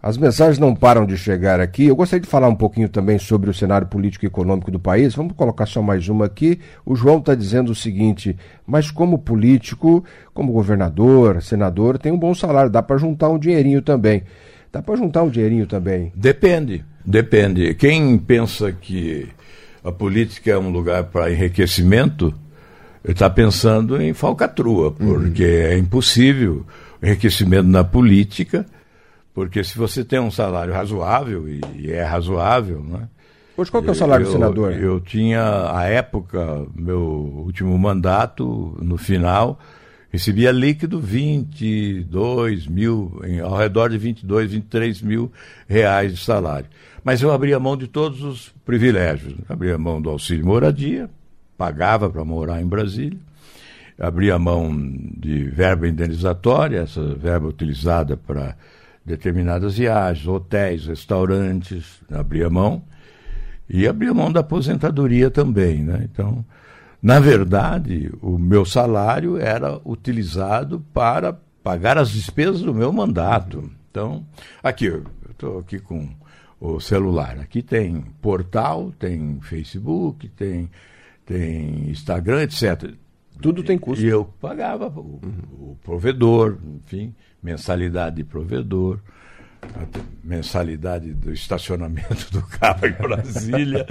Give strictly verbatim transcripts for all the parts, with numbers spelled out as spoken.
As mensagens não param de chegar aqui. Eu gostaria de falar um pouquinho também sobre o cenário político e econômico do país. Vamos colocar só mais uma aqui. O João está dizendo o seguinte: mas como político, como governador, senador, tem um bom salário, dá para juntar um dinheirinho também. Dá para juntar um dinheirinho também? Depende, depende. Quem pensa que a política é um lugar para enriquecimento, está pensando em falcatrua, porque uhum. é impossível enriquecimento na política. Porque se você tem um salário razoável, e é razoável, né? Hoje qual que é o salário eu, do senador? Eu tinha, à época, meu último mandato, no final, recebia líquido vinte e dois mil, em, ao redor de vinte e dois, vinte e três mil reais de salário. Mas eu abria mão de todos os privilégios. Abria mão do auxílio moradia, pagava para morar em Brasília, abria mão de verba indenizatória, essa verba utilizada para determinadas viagens, hotéis, restaurantes, abria mão, e abria mão da aposentadoria também, né? Então, na verdade, o meu salário era utilizado para pagar as despesas do meu mandato. Então, aqui, eu estou aqui com o celular, aqui tem portal, tem Facebook, tem, tem Instagram, etcétera. Tudo tem custo. E eu pagava o, o provedor, enfim, mensalidade de provedor, mensalidade do estacionamento do carro em Brasília.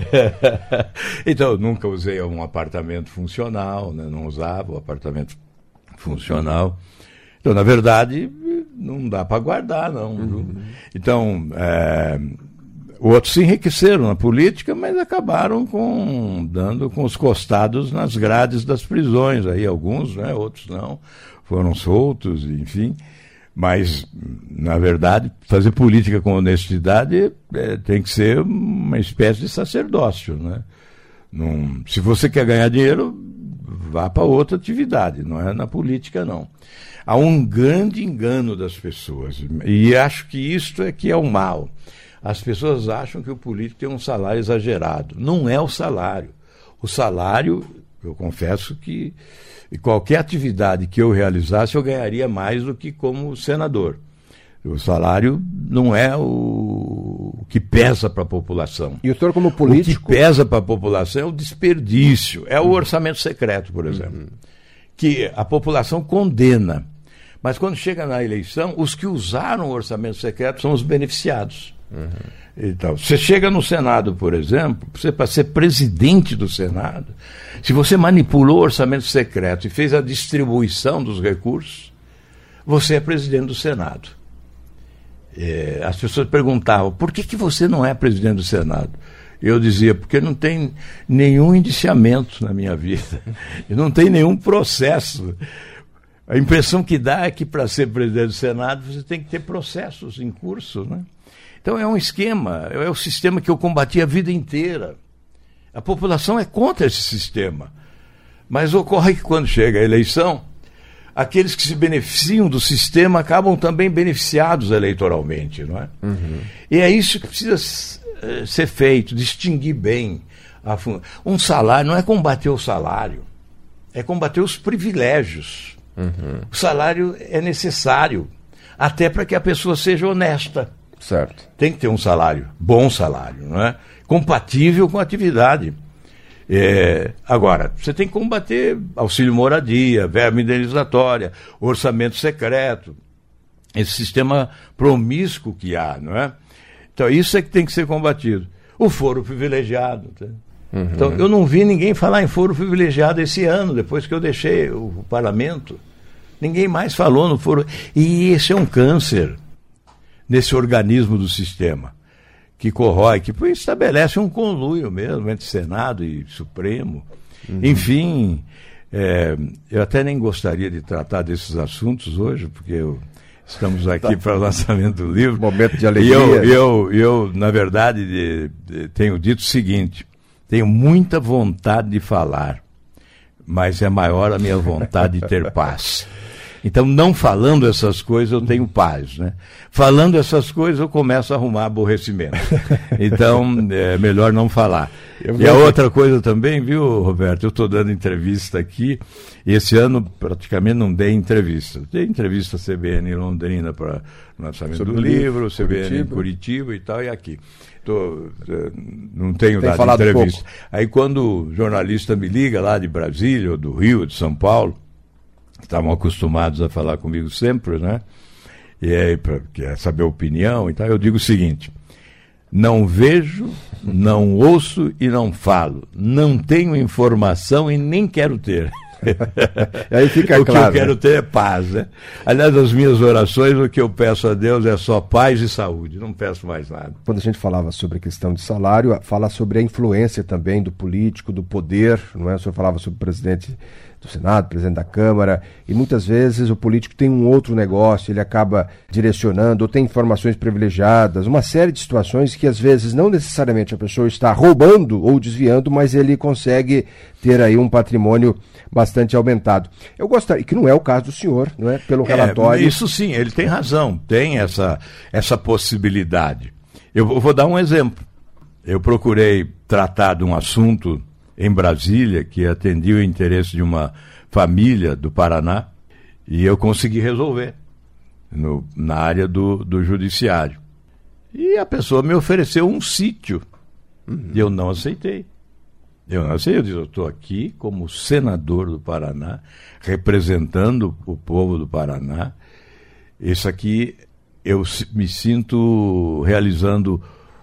Então, eu nunca usei um apartamento funcional, né? Não usava o apartamento funcional. Então, na verdade, não dá para guardar, não. Uhum. Então, é, outros se enriqueceram na política, mas acabaram com, dando com os costados nas grades das prisões. Aí alguns, né, outros não, foram soltos, enfim. Mas, na verdade, fazer política com honestidade é, tem que ser uma espécie de sacerdócio, né? Não, se você quer ganhar dinheiro, vá para outra atividade, não é na política, não. Há um grande engano das pessoas, e acho que isto é que é o mal. As pessoas acham que o político tem um salário exagerado. Não é o salário. O salário, eu confesso que qualquer atividade que eu realizasse, eu ganharia mais do que como senador. O salário não é o que pesa para a população. E o senhor, como político... O que pesa para a população é o desperdício, é o orçamento secreto, por exemplo, uhum. que a população condena. Mas quando chega na eleição, os que usaram o orçamento secreto são os beneficiados. Uhum. Então, você chega no Senado, por exemplo, você para ser presidente do Senado, se você manipulou o orçamento secreto e fez a distribuição dos recursos, você é presidente do Senado. É, as pessoas perguntavam, por que, que você não é presidente do Senado? Eu dizia, porque não tem nenhum indiciamento na minha vida, não tem nenhum processo. A impressão que dá é que para ser presidente do Senado você tem que ter processos em curso, né? Então é um esquema, é o sistema que eu combati a vida inteira. A população é contra esse sistema. Mas ocorre que quando chega a eleição, aqueles que se beneficiam do sistema acabam também beneficiados eleitoralmente, não é? Uhum. E é isso que precisa ser feito, distinguir bem. A fun... Um salário não é combater o salário, é combater os privilégios. Uhum. O salário é necessário, até para que a pessoa seja honesta. Certo. Tem que ter um salário, bom salário, não é? Compatível com a atividade. É, agora, você tem que combater auxílio moradia, verba indenizatória, orçamento secreto, esse sistema promíscuo que há, não é? Então, isso é que tem que ser combatido. O foro privilegiado. Tá? Uhum. Então, eu não vi ninguém falar em foro privilegiado esse ano, depois que eu deixei o parlamento. Ninguém mais falou no foro. E esse é um câncer nesse organismo do sistema, que corrói, que estabelece um conluio mesmo entre Senado e Supremo. Uhum. Enfim, é, eu até nem gostaria de tratar desses assuntos hoje, porque eu, estamos aqui para o lançamento do livro. Momento de alegria. E eu, eu, eu na verdade, de, de, tenho dito o seguinte, tenho muita vontade de falar, mas é maior a minha vontade de ter paz. Então, não falando essas coisas, eu tenho paz, né? Falando essas coisas, eu começo a arrumar aborrecimento. Então, é melhor não falar. Eu e a outra coisa também, viu, Roberto? Eu estou dando entrevista aqui, e esse ano praticamente não dei entrevista. Dei entrevista C B N em Londrina para o lançamento Sobre do livro, C B N Curitiba. Em Curitiba e tal, e aqui. Tô, não tenho Tem dado entrevista. Pouco. Aí quando o jornalista me liga lá de Brasília, ou do Rio, de São Paulo, que estavam acostumados a falar comigo sempre, né? E aí, pra, quer saber a opinião e tal, eu digo o seguinte: não vejo, não ouço e não falo. Não tenho informação e nem quero ter. Aí fica o claro, que eu quero né? ter é paz, né? Aliás, as minhas orações, o que eu peço a Deus é só paz e saúde, não peço mais nada. Quando a gente falava sobre a questão de salário, fala sobre a influência também do político, do poder, não é? O senhor falava sobre o presidente do Senado, presidente da Câmara, e muitas vezes o político tem um outro negócio, ele acaba direcionando, ou tem informações privilegiadas, uma série de situações que às vezes não necessariamente a pessoa está roubando ou desviando, mas ele consegue ter aí um patrimônio bastante aumentado. Eu gostaria, que não é o caso do senhor, não é? Pelo relatório. É, isso sim, ele tem razão, tem essa, essa possibilidade. Eu vou dar um exemplo. Eu procurei tratar de um assunto em Brasília, que atendia o interesse de uma família do Paraná, e eu consegui resolver no, na área do, do judiciário. E a pessoa me ofereceu um sítio, uhum. e eu não aceitei. Eu não aceitei, eu disse, eu estou aqui como senador do Paraná, representando o povo do Paraná. Isso aqui, eu me sinto realizando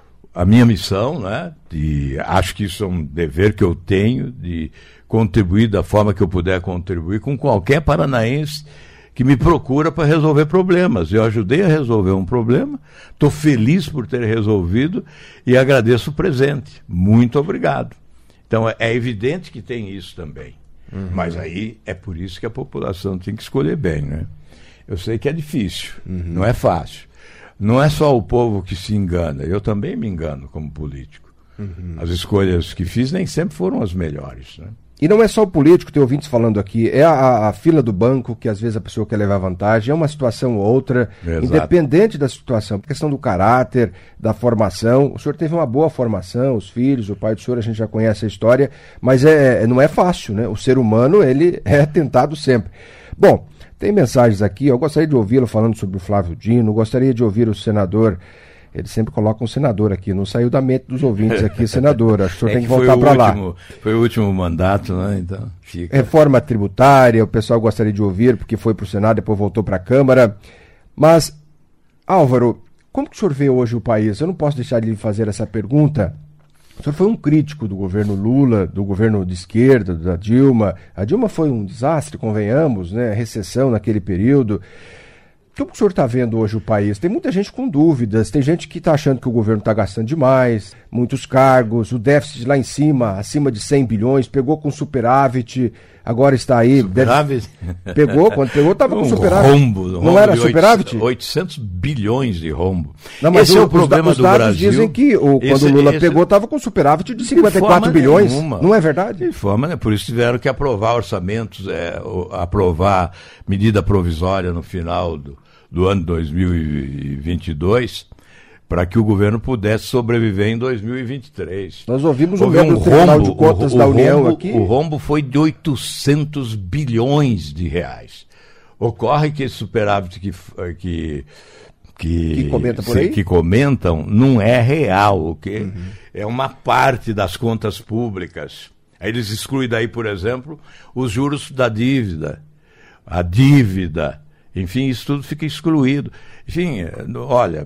a minha missão, né? E acho que isso é um dever que eu tenho de contribuir da forma que eu puder contribuir com qualquer paranaense que me procura para resolver problemas. Eu ajudei a resolver um problema, estou feliz por ter resolvido e agradeço o presente. Muito obrigado. Então é evidente que tem isso também. Uhum. Mas aí é por isso que a população tem que escolher bem, né? Eu sei que é difícil, uhum. não é fácil. Não é só o povo que se engana, eu também me engano como político. Uhum. As escolhas que fiz nem sempre foram as melhores, né? E não é só o político, tem ouvintes falando aqui, é a, a fila do banco que às vezes a pessoa quer levar vantagem, é uma situação ou outra, Exato. Independente da situação, a questão do caráter, da formação. O senhor teve uma boa formação, os filhos, o pai do senhor, a gente já conhece a história, mas é, não é fácil, né? O ser humano, ele é tentado sempre. Bom, tem mensagens aqui, eu gostaria de ouvi-lo falando sobre o Flávio Dino, gostaria de ouvir o senador, ele sempre coloca um senador aqui, não saiu da mente dos ouvintes aqui, senador, acho que o senhor é tem que, que voltar para lá. Foi o último mandato, né, então fica. Reforma tributária, o pessoal gostaria de ouvir, porque foi para o Senado, depois voltou para a Câmara, mas, Álvaro, como que o senhor vê hoje o país? Eu não posso deixar de lhe fazer essa pergunta. O senhor foi um crítico do governo Lula, do governo de esquerda, da Dilma. A Dilma foi um desastre, convenhamos, né? Recessão naquele período. Como o senhor está vendo hoje o país? Tem muita gente com dúvidas, tem gente que está achando que o governo está gastando demais, muitos cargos, o déficit lá em cima, acima de cem bilhões, pegou com superávit, agora está aí... Superávit? Deve... Pegou, quando pegou estava um com superávit. Rombo, rombo. Não era superávit? oitocentos bilhões de rombo. Não, mas esse o, é o problema os, do os dados Brasil. Dizem que o, quando esse, o Lula esse... pegou estava com superávit de cinquenta e quatro bilhões. Nenhuma. Não é verdade? De forma, né? Por isso tiveram que aprovar orçamentos, é, aprovar medida provisória no final do... do ano dois mil e vinte e dois, para que o governo pudesse sobreviver em dois mil e vinte e três. Nós ouvimos Houve o membro um do Tribunal rombo, de Contas o, o da União rombo, aqui. O rombo foi de oitocentos bilhões de reais. Ocorre que esse superávit que, que, que, que, comenta por se, aí? que comentam não é real, ok? Uhum. É uma parte das contas públicas. Aí eles excluem daí, por exemplo, os juros da dívida, a dívida. Enfim, isso tudo fica excluído. Enfim, olha,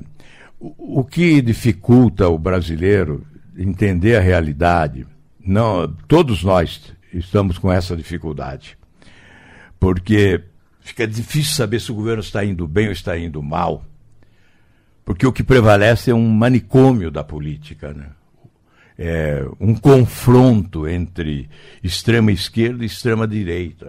o, o que dificulta o brasileiro entender a realidade, não, todos nós estamos com essa dificuldade, porque fica difícil saber se o governo está indo bem ou está indo mal, porque o que prevalece é um manicômio da política, né? É um confronto entre extrema esquerda e extrema direita.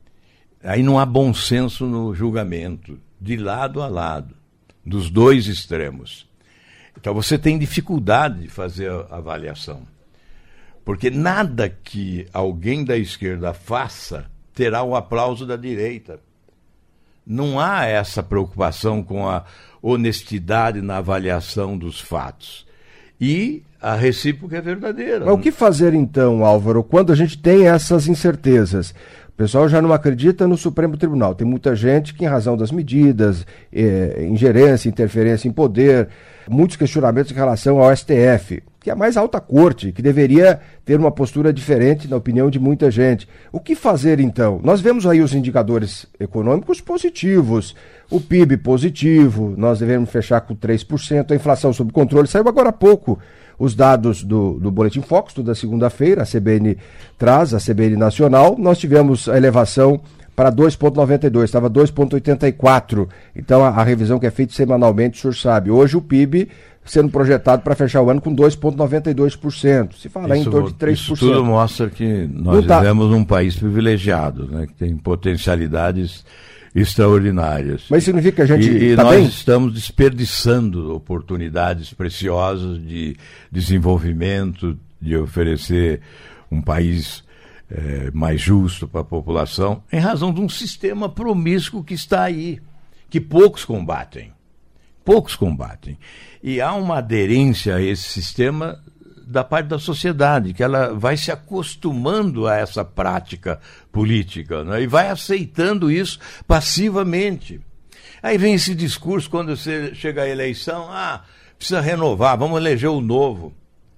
Aí não há bom senso no julgamento, de lado a lado, dos dois extremos. Então você tem dificuldade de fazer a avaliação, porque nada que alguém da esquerda faça terá o aplauso da direita. Não há essa preocupação com a honestidade na avaliação dos fatos. E a recíproca é verdadeira. Mas o que fazer então, Álvaro, quando a gente tem essas incertezas? O pessoal já não acredita no Supremo Tribunal. Tem muita gente que, em razão das medidas, eh, ingerência, interferência em poder, muitos questionamentos em relação ao S T F, que é a mais alta corte, que deveria ter uma postura diferente na opinião de muita gente. O que fazer então? Nós vemos aí os indicadores econômicos positivos, o P I B positivo, nós devemos fechar com três por cento, a inflação sob controle. Saiu agora há pouco os dados do, do Boletim Focus, da segunda-feira, a C B N traz, a C B N Nacional. Nós tivemos a elevação para dois vírgula noventa e dois, estava dois vírgula oitenta e quatro. Então a, a revisão que é feita semanalmente, o senhor sabe. Hoje o P I B sendo projetado para fechar o ano com dois vírgula noventa e dois por cento. Se falar isso, em torno de três por cento. Isso tudo mostra que nós tá... vivemos num país privilegiado, né, que tem potencialidades extraordinárias. Mas significa que a gente E, e tá nós bem? estamos desperdiçando oportunidades preciosas de desenvolvimento, de oferecer um país é, mais justo para a população, em razão de um sistema promíscuo que está aí, que poucos combatem. Poucos combatem. E há uma aderência a esse sistema da parte da sociedade, que ela vai se acostumando a essa prática política, né? E vai aceitando isso passivamente. Aí vem esse discurso, quando você chega à eleição, ah, precisa renovar, vamos eleger o novo.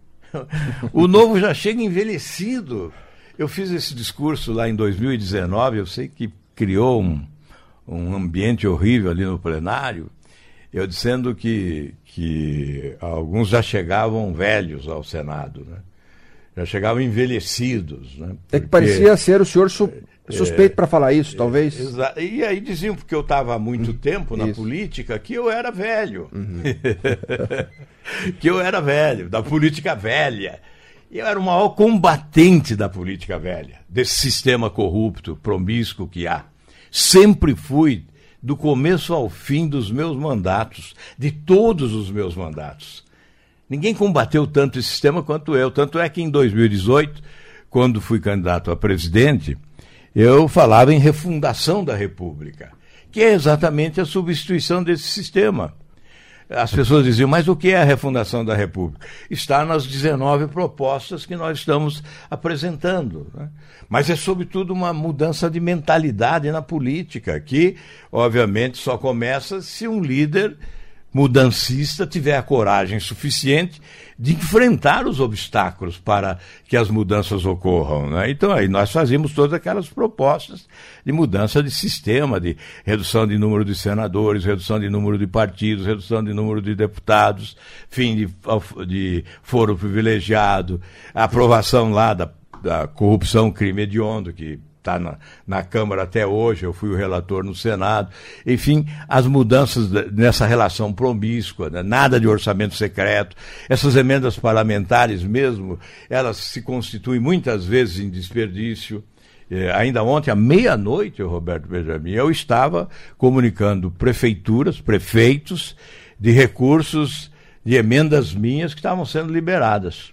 O novo já chega envelhecido. Eu fiz esse discurso lá em dois mil e dezenove, eu sei que criou um, um ambiente horrível ali no plenário, eu dizendo que, que alguns já chegavam velhos ao Senado, né? Já chegavam envelhecidos. Né? Porque, é que parecia ser o senhor su- suspeito é, para falar isso, é, talvez. Exa- e aí diziam, porque eu estava há muito uhum. tempo na isso. política, que eu era velho. Uhum. Que eu era velho, da política velha. E eu era o maior combatente da política velha, desse sistema corrupto, promíscuo que há. Sempre fui, do começo ao fim dos meus mandatos, de todos os meus mandatos. Ninguém combateu tanto esse sistema quanto eu. Tanto é que em dois mil e dezoito, quando fui candidato a presidente, eu falava em refundação da República, que é exatamente a substituição desse sistema. As pessoas diziam, mas o que é a refundação da República? Está nas dezenove propostas que nós estamos apresentando, né? Mas é, sobretudo, uma mudança de mentalidade na política, que, obviamente, só começa se um líder mudancista tiver a coragem suficiente de enfrentar os obstáculos para que as mudanças ocorram, né? Então, aí nós fazíamos todas aquelas propostas de mudança de sistema, de redução de número de senadores, redução de número de partidos, redução de número de deputados, fim de, de foro privilegiado, a aprovação lá da, da corrupção, crime hediondo, que está na, na Câmara até hoje, eu fui o relator no Senado. Enfim, as mudanças nessa relação promíscua, né? Nada de orçamento secreto. Essas emendas parlamentares mesmo, elas se constituem muitas vezes em desperdício. É, ainda ontem, à meia-noite, Roberto Benjamin, eu estava comunicando prefeituras, prefeitos, de recursos, de emendas minhas que estavam sendo liberadas.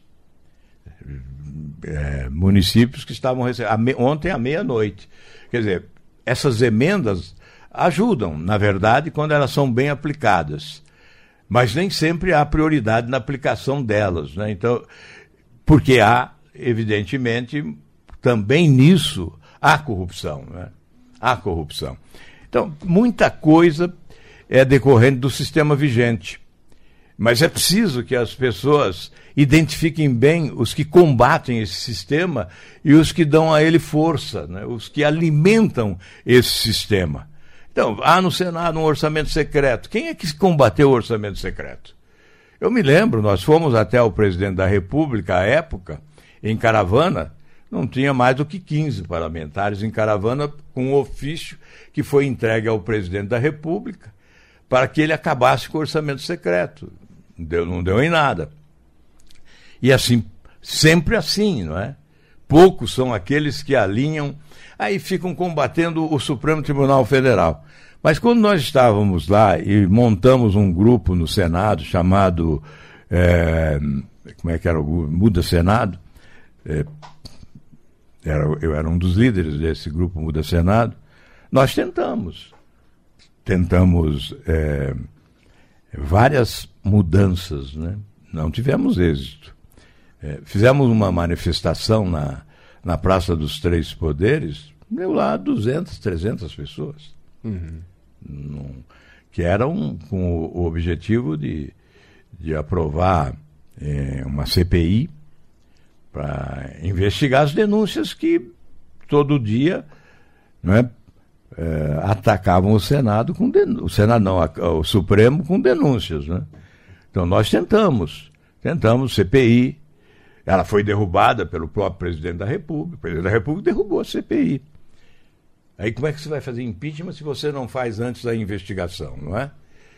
É, municípios que estavam recebendo ontem à meia-noite. Quer dizer, essas emendas ajudam, na verdade, quando elas são bem aplicadas, mas nem sempre há prioridade na aplicação delas, né? Então, porque há, evidentemente, também nisso há corrupção, né? Há corrupção. Então, muita coisa é decorrente do sistema vigente, mas é preciso que as pessoas identifiquem bem os que combatem esse sistema e os que dão a ele força, né? Os que alimentam esse sistema. Então, há no Senado um orçamento secreto. Quem é que combateu o orçamento secreto? Eu me lembro, nós fomos até o presidente da República, à época, em caravana, não tinha mais do que quinze parlamentares em caravana, com um ofício que foi entregue ao presidente da República para que ele acabasse com o orçamento secreto. Não deu, não deu em nada. E assim, sempre assim, não é? Poucos são aqueles que alinham, aí ficam combatendo o Supremo Tribunal Federal. Mas quando nós estávamos lá e montamos um grupo no Senado chamado, é, como é que era o grupo? Muda Senado, é, era, eu era um dos líderes desse grupo Muda Senado, nós tentamos. tentamos é, várias mudanças, né? Não tivemos êxito. É, fizemos uma manifestação na, na Praça dos Três Poderes, deu lá duzentas, trezentas pessoas, uhum. Num, que eram com o, o objetivo de, de aprovar é, uma C P I para investigar as denúncias que todo dia, né, é, atacavam o Senado com denúncias, o Senado não, a, o Supremo com denúncias, né? Então nós tentamos, tentamos C P I, ela foi derrubada pelo próprio presidente da República, o presidente da República derrubou a C P I. Aí como é que você vai fazer impeachment se você não faz antes da investigação, não é?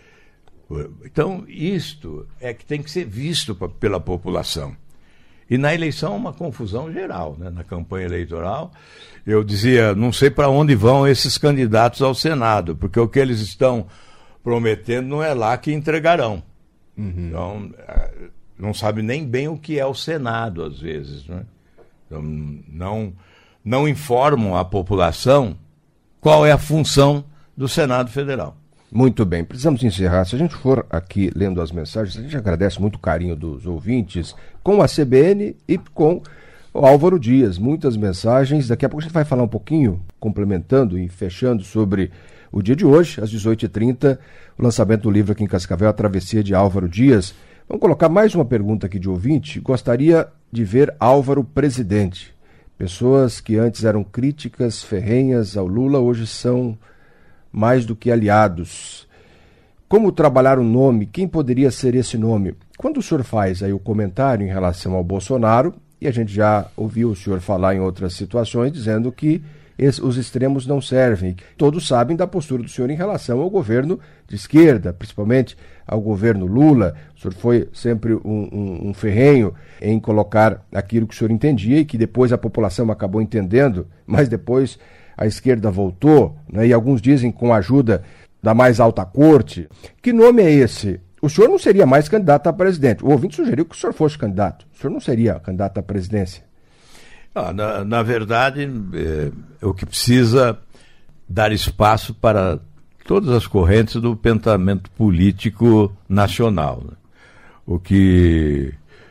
Então isto é que tem que ser visto pra, pela população. E na eleição uma confusão geral, né? Na campanha eleitoral, eu dizia, não sei para onde vão esses candidatos ao Senado, porque o que eles estão prometendo não é lá que entregarão. Uhum. Então, não sabe nem bem o que é o Senado, às vezes, né? Então, não, não informam a população qual é a função do Senado Federal. Muito bem, precisamos encerrar. Se a gente for aqui lendo as mensagens, a gente agradece muito o carinho dos ouvintes com a C B N e com o Álvaro Dias. Muitas mensagens. Daqui a pouco a gente vai falar um pouquinho, complementando e fechando sobre o dia de hoje, às dezoito e trinta, o lançamento do livro aqui em Cascavel, A Travessia de Álvaro Dias. Vamos colocar mais uma pergunta aqui de ouvinte. Gostaria de ver Álvaro presidente. Pessoas que antes eram críticas ferrenhas ao Lula, hoje são mais do que aliados. Como trabalhar o nome? Quem poderia ser esse nome? Quando o senhor faz aí o comentário em relação ao Bolsonaro, e a gente já ouviu o senhor falar em outras situações, dizendo que esse, os extremos não servem. Todos sabem da postura do senhor em relação ao governo de esquerda, principalmente ao governo Lula. O senhor foi sempre um, um, um ferrenho em colocar aquilo que o senhor entendia e que depois a população acabou entendendo, mas depois a esquerda voltou, né, e alguns dizem com a ajuda da mais alta corte. Que nome é esse? O senhor não seria mais candidato a presidente. O ouvinte sugeriu que o senhor fosse candidato. O senhor não seria candidato à presidência? Ah, na, na verdade, é, o que precisa dar espaço para todas as correntes do pensamento político nacional, né? O que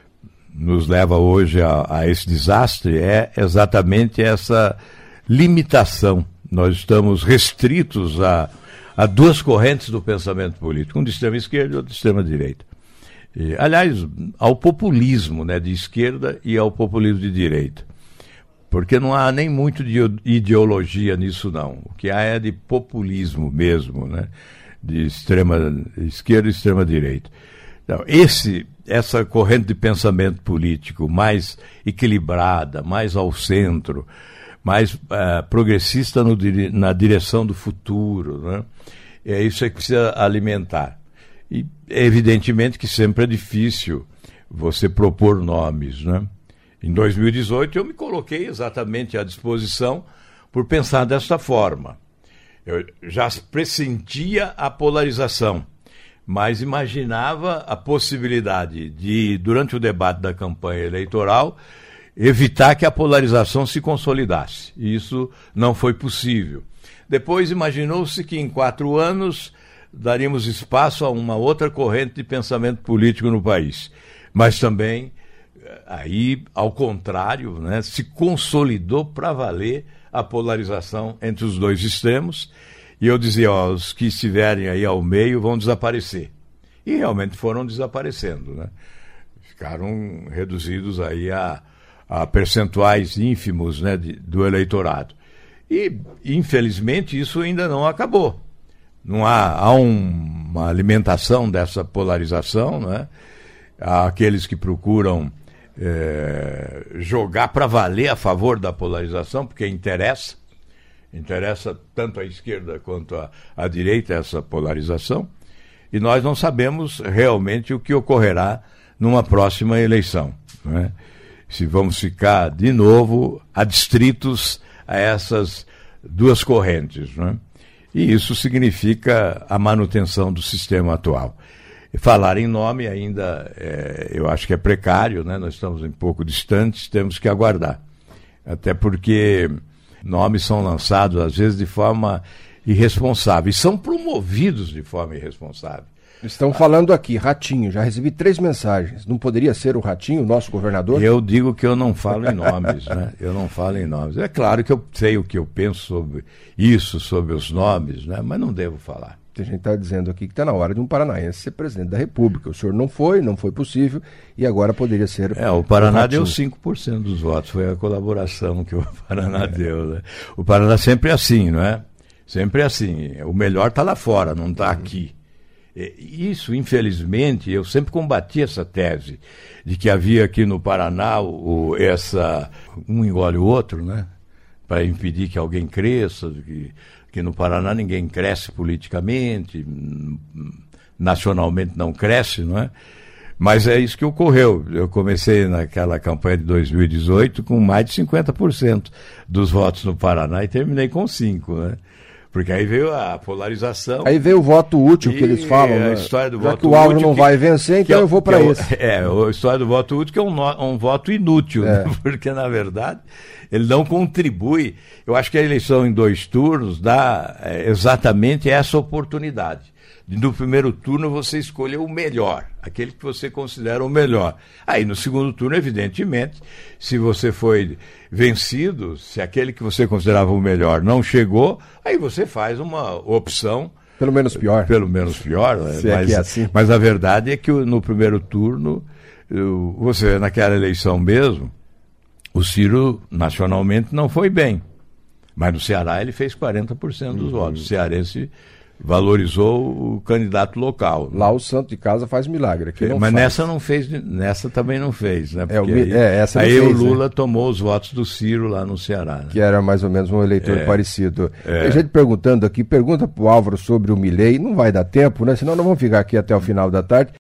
nos leva hoje a, a esse desastre é exatamente essa limitação. Nós estamos restritos a, a duas correntes do pensamento político, um de extrema esquerda e outro de extrema direita. E, aliás, ao populismo, né, de esquerda e ao populismo de direita. Porque não há nem muito de ideologia nisso, não. O que há é de populismo mesmo, né, de extrema esquerda e extrema direita. Então, esse, essa corrente de pensamento político mais equilibrada, mais ao centro, mais uh, progressista no, na direção do futuro, né? É isso que precisa alimentar. E evidentemente que sempre é difícil você propor nomes, né? Em dois mil e dezoito eu me coloquei exatamente à disposição por pensar desta forma. Eu já pressentia a polarização, mas imaginava a possibilidade de, durante o debate da campanha eleitoral, evitar que a polarização se consolidasse. E isso não foi possível. Depois imaginou-se que em quatro anos daríamos espaço a uma outra corrente de pensamento político no país. Mas também, aí, ao contrário, né, se consolidou para valer a polarização entre os dois extremos. E eu dizia, ó, os que estiverem aí ao meio vão desaparecer. E realmente foram desaparecendo, né? Ficaram reduzidos aí a a percentuais ínfimos, né, de, do eleitorado. E, infelizmente, isso ainda não acabou. Não há, há um, uma alimentação dessa polarização, né? Há aqueles que procuram é, jogar para valer a favor da polarização, porque interessa, interessa tanto à esquerda quanto à, à direita essa polarização, e nós não sabemos realmente o que ocorrerá numa próxima eleição, né? Se vamos ficar de novo adstritos a essas duas correntes, né? E isso significa a manutenção do sistema atual. Falar em nome ainda, é, eu acho que é precário, né? Nós estamos um pouco distantes, temos que aguardar. Até porque nomes são lançados, às vezes, de forma irresponsável. E são promovidos de forma irresponsável. Estão falando aqui, Ratinho, já recebi três mensagens. Não poderia ser o Ratinho, o nosso governador? Eu digo que eu não falo em nomes, né? Eu não falo em nomes. É claro que eu sei o que eu penso sobre isso, sobre os nomes, né? Mas não devo falar. A gente está dizendo aqui que está na hora de um paranaense ser presidente da República. O senhor não foi, não foi possível, e agora poderia ser. É, o Paraná o deu cinco por cento dos votos, foi a colaboração que o Paraná é. deu. Né? O Paraná sempre é assim, não é? Sempre é assim. O melhor está lá fora, não está uhum. aqui. Isso, infelizmente, eu sempre combati essa tese de que havia aqui no Paraná o, essa, um engole o outro, né? Para impedir que alguém cresça, que, que no Paraná ninguém cresce politicamente, nacionalmente não cresce, não é? Mas é isso que ocorreu. Eu comecei naquela campanha de dois mil e dezoito com mais de cinquenta por cento dos votos no Paraná e terminei com cinco por cento, né? Porque aí veio a polarização. Aí veio o voto útil que eles falam, a né? História do Já voto que o Álvaro útil, não que, vai vencer, então é, eu vou para é, esse. É, a história do voto útil que é um, no, um voto inútil, é. né? Porque, na verdade, ele não contribui. Eu acho que a eleição em dois turnos dá é, exatamente essa oportunidade. No primeiro turno você escolheu o melhor, aquele que você considera o melhor. Aí no segundo turno, evidentemente, se você foi vencido, se aquele que você considerava o melhor não chegou, aí você faz uma opção. Pelo menos pior. Pelo menos pior, né? Se mas, é que é assim. Mas a verdade é que no primeiro turno, você naquela eleição mesmo, o Ciro nacionalmente não foi bem. Mas no Ceará ele fez quarenta por cento dos uhum. votos. O cearense valorizou o candidato local. Lá o santo de casa faz milagre. Aqui não Mas faz. nessa não fez, nessa também não fez, né? É, o, aí é, essa aí não o fez, Lula né? tomou os votos do Ciro lá no Ceará. Né? Que era mais ou menos um eleitor é, parecido. É. Tem gente perguntando aqui, pergunta para o Álvaro sobre o Milei. Não vai dar tempo, né? Senão nós vamos ficar aqui até o final da tarde.